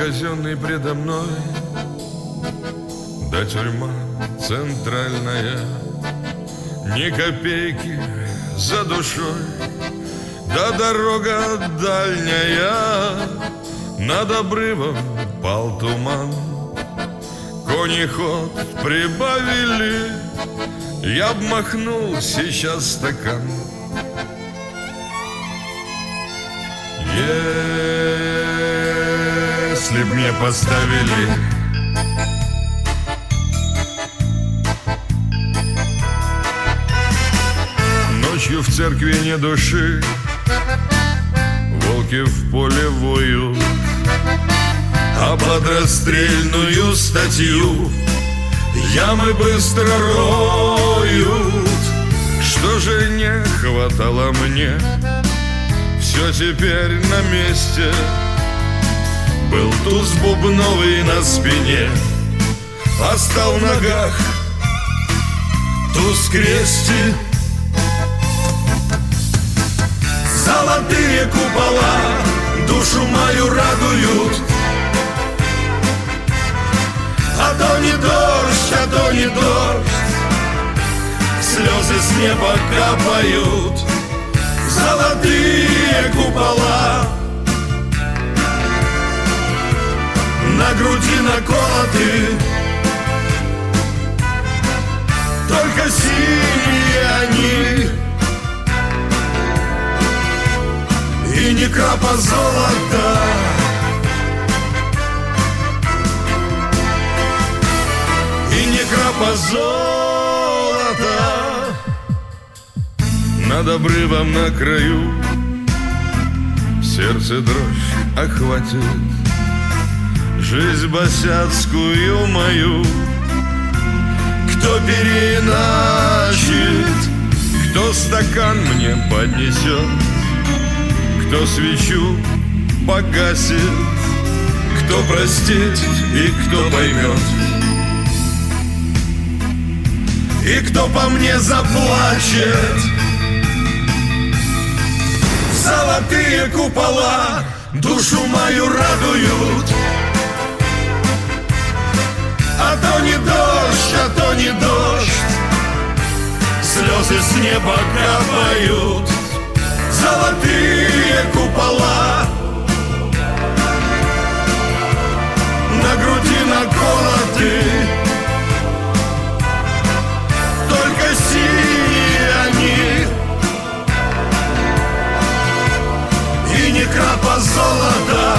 казенный предо мной, да тюрьма центральная, ни копейки за душой, да дорога дальняя. Над обрывом пал туман, кони ход прибавили, я б махнул сейчас стакан. Если б мне поставили ночью в церкви не души, волки в поле воют, а под расстрельную статью ямы быстро роют. Что же не хватало мне, все теперь на месте. Был туз бубновый на спине, а стал в ногах туз крести. Золотые купола душу мою радуют, а то не дождь, а то не дождь, слезы с неба капают. Золотые купола на груди наколоты, только синие они, и ни крапа золота. И ни крапа золота. Над обрывом на краю сердце дрожь охватит, жизнь босяцкую мою. Кто переначит, кто стакан мне поднесет, кто свечу погасит, кто простит и кто поймет, и кто по мне заплачет. Золотые купола душу мою радуют, а то не дождь, а то не дождь, слезы с неба капают. Золотые купола на груди наколоты, только синие они, и ни крапа золота.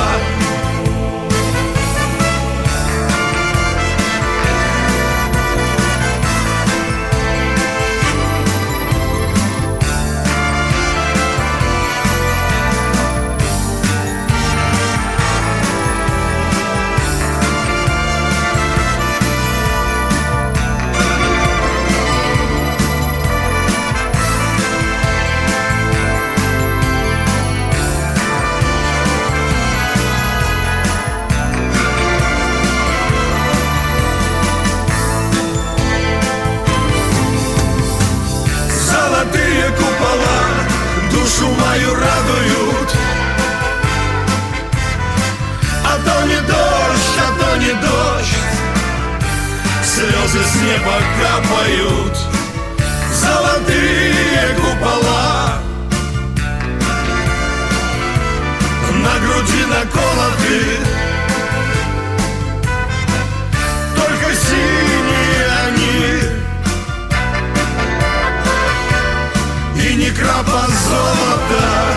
Золотые купола душу мою радуют, а то не дождь, а то не дождь, слезы с неба капают. Золотые купола на груди наколоты, только синие они, и ни крапа золота.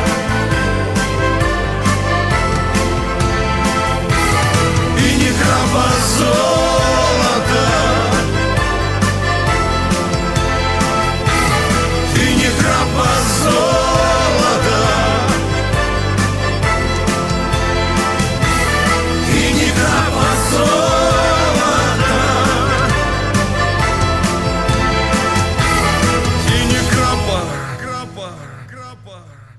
И ни крапа золота. И ни крапа золота. И ни крапа золота. И ни крапа.